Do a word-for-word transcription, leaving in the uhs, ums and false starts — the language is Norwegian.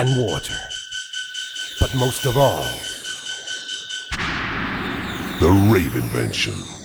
and water. But most of all, The Ravenvention.